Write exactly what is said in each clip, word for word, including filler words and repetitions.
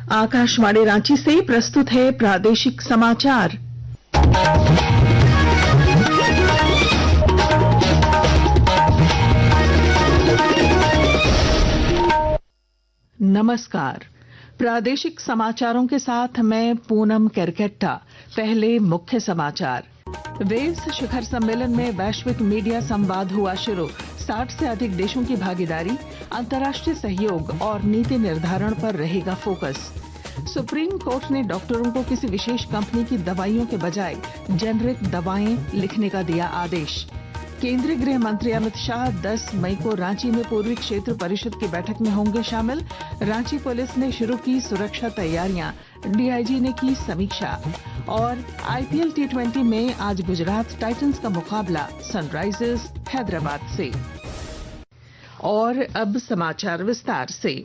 आकाशवाणी रांची से प्रस्तुत है प्रादेशिक समाचार। नमस्कार, प्रादेशिक समाचारों के साथ मैं पूनम केरकेट्टा। पहले मुख्य समाचार। वेव्स शिखर सम्मेलन में वैश्विक मीडिया संवाद हुआ शुरू। साठ से अधिक देशों की भागीदारी, अंतर्राष्ट्रीय सहयोग और नीति निर्धारण पर रहेगा फोकस। सुप्रीम कोर्ट ने डॉक्टरों को किसी विशेष कंपनी की दवाइयों के बजाय जेनरिक दवाएं लिखने का दिया आदेश। केंद्रीय गृह मंत्री अमित शाह दस मई को रांची में पूर्वी क्षेत्र परिषद की बैठक में होंगे शामिल। रांची पुलिस ने शुरू की सुरक्षा तैयारियां, डीआईजी ने की समीक्षा। और आईपीएल टी ट्वेंटी में आज गुजरात टाइटंस का मुकाबला सनराइजर्स हैदराबाद से। और अब समाचार विस्तार से।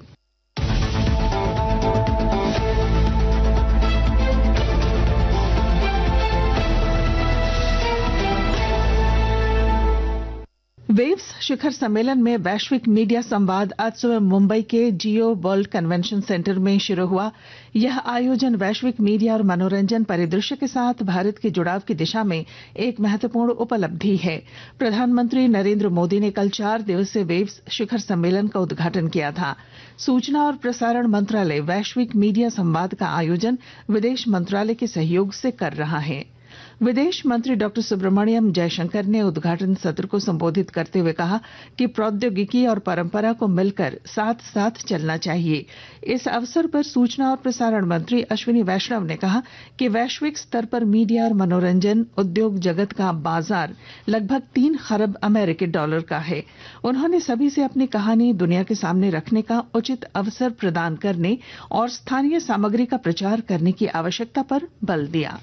वेव्स शिखर सम्मेलन में वैश्विक मीडिया संवाद आज सुबह मुंबई के जियो वर्ल्ड कन्वेंशन सेंटर में शुरू हुआ। यह आयोजन वैश्विक मीडिया और मनोरंजन परिदृश्य के साथ भारत के जुड़ाव की दिशा में एक महत्वपूर्ण उपलब्धि है। प्रधानमंत्री नरेंद्र मोदी ने कल चार दिवसीय वेव्स शिखर सम्मेलन का उद्घाटन किया था। सूचना और प्रसारण मंत्रालय वैश्विक मीडिया संवाद का आयोजन विदेश मंत्रालय के सहयोग से कर रहा है। विदेश मंत्री डॉक्टर सुब्रमण्यम जयशंकर ने उद्घाटन सत्र को संबोधित करते हुए कहा कि प्रौद्योगिकी और परंपरा को मिलकर साथ साथ चलना चाहिए। इस अवसर पर सूचना और प्रसारण मंत्री अश्विनी वैष्णव ने कहा कि वैश्विक स्तर पर मीडिया और मनोरंजन उद्योग जगत का बाजार लगभग तीन खरब अमेरिकी डॉलर का है। उन्होंने सभी से अपनी कहानी दुनिया के सामने रखने का उचित अवसर प्रदान करने और स्थानीय सामग्री का प्रचार करने की आवश्यकता पर बल दिया।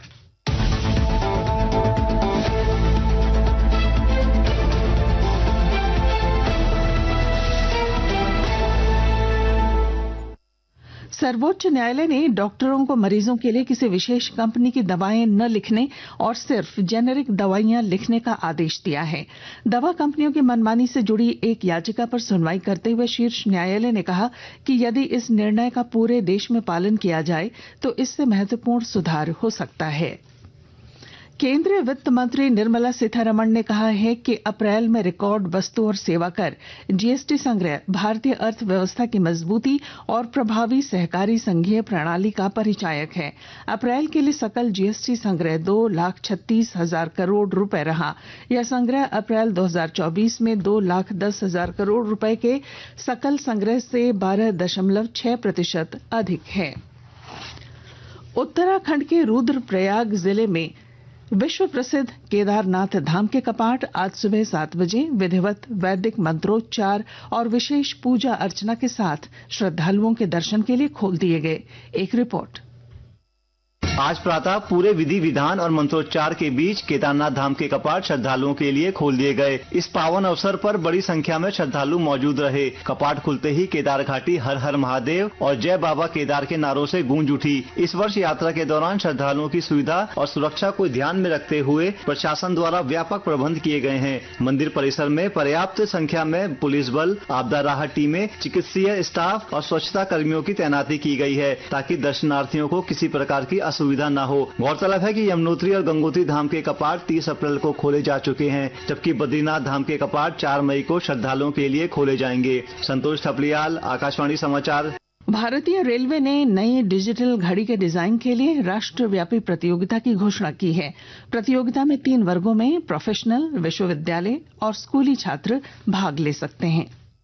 सर्वोच्च न्यायालय ने डॉक्टरों को मरीजों के लिए किसी विशेष कंपनी की दवाएं न लिखने और सिर्फ जेनेरिक दवाइयां लिखने का आदेश दिया है। दवा कंपनियों की मनमानी से जुड़ी एक याचिका पर सुनवाई करते हुए शीर्ष न्यायालय ने कहा कि यदि इस निर्णय का पूरे देश में पालन किया जाए तो इससे महत्वपूर्ण सुधार हो सकता है। केंद्रीय वित्त मंत्री निर्मला सीतारमण ने कहा है कि अप्रैल में रिकॉर्ड वस्तु और सेवा कर जीएसटी संग्रह भारतीय अर्थव्यवस्था की मजबूती और प्रभावी सहकारी संघीय प्रणाली का परिचायक है। अप्रैल के लिए सकल जीएसटी संग्रह दो लाख छत्तीस हजार करोड़ रुपए रहा। यह संग्रह अप्रैल दो हजार चौबीस में दो लाख दस हजार करोड़ रुपए के सकल संग्रह से बारह दशमलव छह प्रतिशत अधिक है। उत्तराखंड के रुद्रप्रयाग जिले में विश्व प्रसिद्ध केदारनाथ धाम के कपाट आज सुबह सात बजे विधिवत वैदिक मंत्रोच्चार और विशेष पूजा अर्चना के साथ श्रद्धालुओं के दर्शन के लिए खोल दिए गए। एक रिपोर्ट। आज प्रातः पूरे विधि विधान और मंत्रोच्चार के बीच केदारनाथ धाम के कपाट श्रद्धालुओं के लिए खोल दिए गए। इस पावन अवसर पर बड़ी संख्या में श्रद्धालु मौजूद रहे। कपाट खुलते ही केदार घाटी हर हर महादेव और जय बाबा केदार के नारों से गूंज उठी। इस वर्ष यात्रा के दौरान श्रद्धालुओं की सुविधा और सुरक्षा को ध्यान में रखते हुए प्रशासन द्वारा व्यापक प्रबंध किए गए हैं। मंदिर परिसर में पर्याप्त संख्या में पुलिस बल, आपदा राहत टीमें, चिकित्सीय स्टाफ और स्वच्छता कर्मियों की तैनाती की गई है ताकि दर्शनार्थियों को किसी प्रकार की सुविधा न हो। गौरतलब है कि यमुनोत्री और गंगोत्री धाम के कपाट तीस अप्रैल को खोले जा चुके हैं, जबकि बद्रीनाथ धाम के कपाट चार मई को श्रद्धालुओं के लिए खोले जाएंगे। संतोष थपलियाल, आकाशवाणी समाचार। भारतीय रेलवे ने नई डिजिटल घड़ी के डिजाइन के लिए राष्ट्रव्यापी प्रतियोगिता की घोषणा की है। प्रतियोगिता में तीन वर्गों में प्रोफेशनल, विश्वविद्यालय और स्कूली छात्र भाग ले सकते हैं।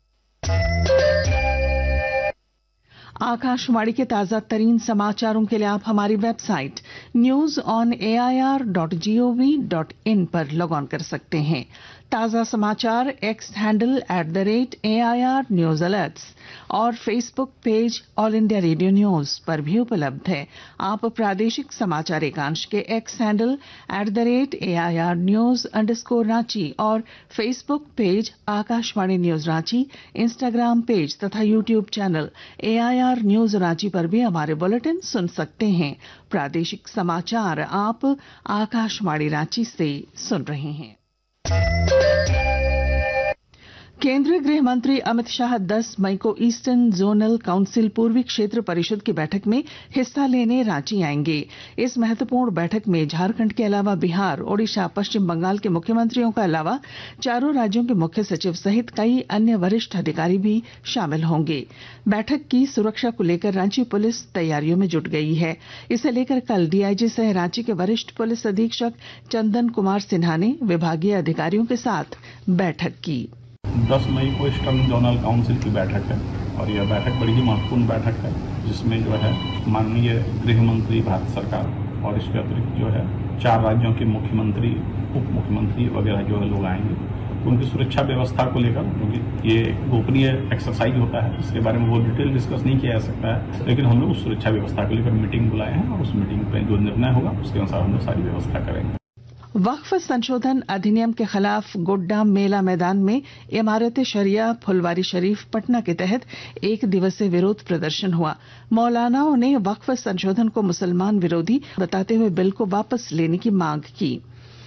आकाशवाणी के ताजा तरीन समाचारों के लिए आप हमारी website news on A I R dot G O V dot in पर लॉग ऑन कर सकते हैं। ताजा समाचार X handle at the rate A I R news alerts और Facebook page All India Radio news पर भी उपलब्ध है। आप प्रादेशिक समाचार एकांश के X handle at the rate A I R news underscore Ranchi और Facebook page Akashvani news Ranchi, Instagram page तथा YouTube channel A I R news Ranchi पर भी हमारे बुलेटिन सुन सकते हैं। प्रादेशिक समाचार आप आकाशवाणी रांची से सुन रहे हैं। केंद्रीय गृह मंत्री अमित शाह दस मई को ईस्टर्न जोनल काउंसिल पूर्वी क्षेत्र परिषद की बैठक में हिस्सा लेने रांची आएंगे। इस महत्वपूर्ण बैठक में झारखंड के अलावा बिहार, ओडिशा, पश्चिम बंगाल के मुख्यमंत्रियों के अलावा चारों राज्यों के मुख्य सचिव सहित कई अन्य वरिष्ठ अधिकारी भी शामिल होंगे। बैठक की सुरक्षा को लेकर रांची पुलिस तैयारियों में जुट गई है। इसे लेकर कल डीआईजी सह रांची के वरिष्ठ पुलिस अधीक्षक चंदन कुमार सिन्हा ने विभागीय अधिकारियों के साथ बैठक की। दस मई को ईस्टर्न जोनल काउंसिल की बैठक है और यह बैठक बड़ी ही महत्वपूर्ण बैठक है, जिसमें जो है माननीय गृह मंत्री भारत सरकार और इसके अतिरिक्त जो है चार राज्यों के मुख्यमंत्री, उप मुख्यमंत्री वगैरह जो है लोग आएंगे। तो उनकी सुरक्षा व्यवस्था को लेकर, क्योंकि ये गोपनीय एक्सरसाइज होता है, इसके बारे में वो डिटेल डिस्कस नहीं किया जा सकता है, लेकिन हम लोग उस सुरक्षा व्यवस्था को लेकर मीटिंग बुलाए हैं और उस मीटिंग में जो निर्णय होगा उसके अनुसार हम लोग सारी व्यवस्था करेंगे। वक्फ संशोधन अधिनियम के खिलाफ गोड्डा मेला मैदान में इमारत शरिया फुलवारी शरीफ पटना के तहत एक दिवसीय विरोध प्रदर्शन हुआ। मौलानाओं ने वक्फ संशोधन को मुसलमान विरोधी बताते हुए बिल को वापस लेने की मांग की।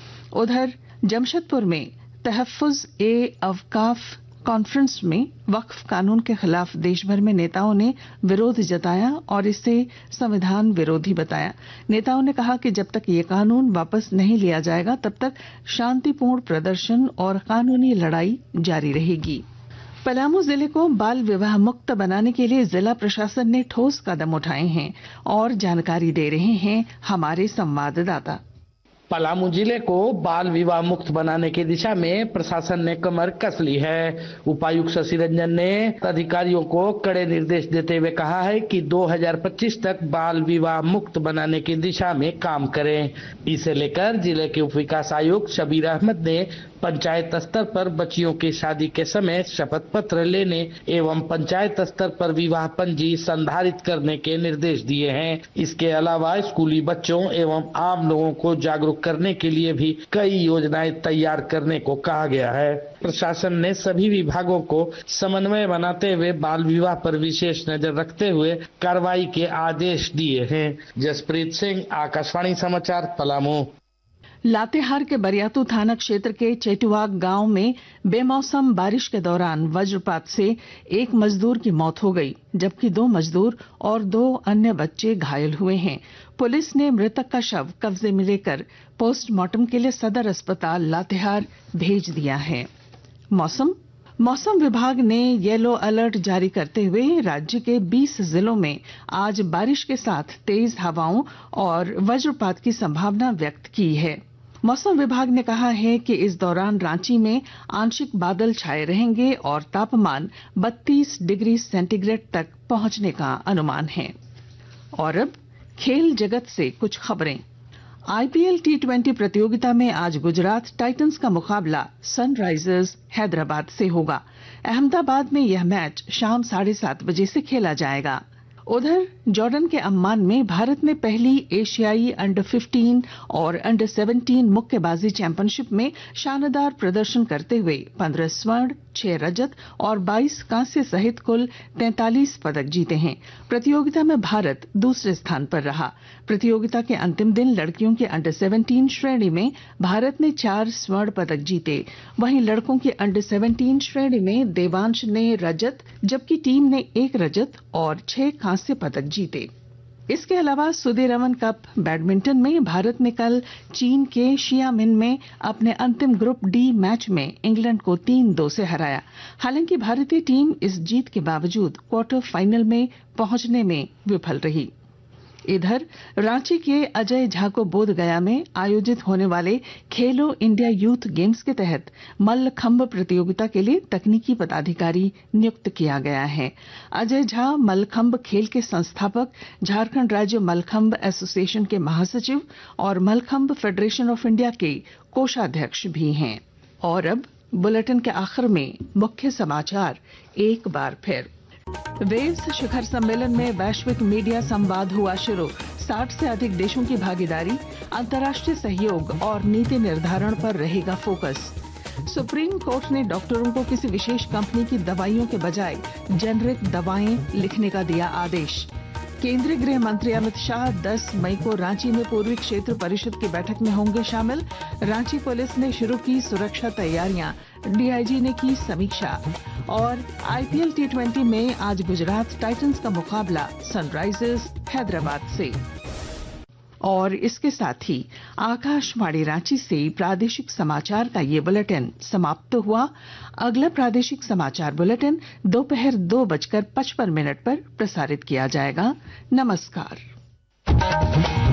उधर जमशेदपुर में तहफ्फुज ए अवकाफ कॉन्फ्रेंस में वक्फ कानून के खिलाफ देश भर में नेताओं ने विरोध जताया और इसे संविधान विरोधी बताया। नेताओं ने कहा कि जब तक ये कानून वापस नहीं लिया जाएगा तब तक शांतिपूर्ण प्रदर्शन और कानूनी लड़ाई जारी रहेगी। पलामू जिले को बाल विवाह मुक्त बनाने के लिए जिला प्रशासन ने ठोस कदम उठाए हैं और जानकारी दे रहे हैं हमारे संवाददाता। पलामू जिले को बाल विवाह मुक्त बनाने की दिशा में प्रशासन ने कमर कस ली है। उपायुक्त शशि रंजन ने अधिकारियों को कड़े निर्देश देते हुए कहा है कि दो हज़ार पच्चीस तक बाल विवाह मुक्त बनाने की दिशा में काम करें। इसे लेकर जिले के उप विकास आयुक्त शबीर अहमद ने पंचायत स्तर पर बच्चियों की शादी के समय शपथ पत्र लेने एवं पंचायत स्तर पर विवाह पंजी संधारित करने के निर्देश दिए हैं। इसके अलावा स्कूली बच्चों एवं आम लोगों को जागरूक करने के लिए भी कई योजनाएं तैयार करने को कहा गया है। प्रशासन ने सभी विभागों को समन्वय बनाते हुए बाल विवाह पर विशेष नजर रखते हुए कार्रवाई के आदेश दिए हैं। जसप्रीत सिंह, आकाशवाणी समाचार, पलामू। लातेहार के बरियातू थाना क्षेत्र के चेटुआग गांव में बेमौसम बारिश के दौरान वज्रपात से एक मजदूर की मौत हो गई, जबकि दो मजदूर और दो अन्य बच्चे घायल हुए हैं। पुलिस ने मृतक का शव कब्जे में लेकर पोस्टमार्टम के लिए सदर अस्पताल लातेहार भेज दिया है। मौसम मौसम विभाग ने येलो अलर्ट जारी करते हुए राज्य के बीस जिलों में आज बारिश के साथ तेज हवाओं और वज्रपात की संभावना व्यक्त की है। मौसम विभाग ने कहा है कि इस दौरान रांची में आंशिक बादल छाए रहेंगे और तापमान बत्तीस डिग्री सेंटीग्रेड तक पहुंचने का अनुमान है। और अब खेल जगत से कुछ खबरें। आईपीएल टी ट्वेंटी प्रतियोगिता में आज गुजरात टाइटंस का मुकाबला सनराइजर्स हैदराबाद से होगा। अहमदाबाद में यह मैच शाम साढ़े सात बजे से खेला जाएगा। उधर जॉर्डन के अम्मान में भारत ने पहली एशियाई अंडर फिफ्टीन और अंडर सेवनटीन मुक्केबाजी चैंपियनशिप में शानदार प्रदर्शन करते हुए पंद्रह स्वर्ण, छह रजत और बाईस कांस्य सहित कुल तैंतालीस पदक जीते हैं। प्रतियोगिता में भारत दूसरे स्थान पर रहा। प्रतियोगिता के अंतिम दिन लड़कियों के अंडर सेवनटीन श्रेणी में भारत ने चार स्वर्ण पदक जीते। वहीं लड़कों की अंडर सेवनटीन श्रेणी में देवांश ने रजत, जबकि टीम ने एक रजत और छह कांस्य पदक जीते। इसके अलावा सुदीरमन कप बैडमिंटन में भारत ने कल चीन के शियामिन में अपने अंतिम ग्रुप डी मैच में इंग्लैंड को तीन दो से हराया। हालांकि भारतीय टीम इस जीत के बावजूद क्वार्टर फाइनल में पहुंचने में विफल रही। इधर रांची के अजय झा को बोधगया में आयोजित होने वाले खेलो इंडिया यूथ गेम्स के तहत मल्लखंब प्रतियोगिता के लिए तकनीकी पदाधिकारी नियुक्त किया गया है। अजय झा मल्लखंब खेल के संस्थापक, झारखंड राज्य मल्लखंब एसोसिएशन के महासचिव और मल्लखंब फेडरेशन ऑफ इंडिया के कोषाध्यक्ष भी हैं। और अब बुलेटिन के आखिर में मुख्य समाचार एक बार फिर। वेव्स शिखर सम्मेलन में वैश्विक मीडिया संवाद हुआ शुरू। साठ से अधिक देशों की भागीदारी, अंतर्राष्ट्रीय सहयोग और नीति निर्धारण पर रहेगा फोकस। सुप्रीम कोर्ट ने डॉक्टरों को किसी विशेष कंपनी की दवाइयों के बजाय जेनरिक दवाएं लिखने का दिया आदेश। केंद्रीय गृह मंत्री अमित शाह दस मई को रांची में पूर्वी क्षेत्र परिषद की बैठक में होंगे शामिल। रांची पुलिस ने शुरू की सुरक्षा तैयारियां। डीआईजी ने की समीक्षा। और आईपीएल टी ट्वेंटी में आज गुजरात टाइटंस का मुकाबला सनराइजर्स हैदराबाद से। और इसके साथ ही आकाशवाणी रांची से प्रादेशिक समाचार का ये बुलेटिन समाप्त हुआ। अगला प्रादेशिक समाचार बुलेटिन दोपहर दो बजकर पचपन मिनट पर प्रसारित किया जाएगा। नमस्कार।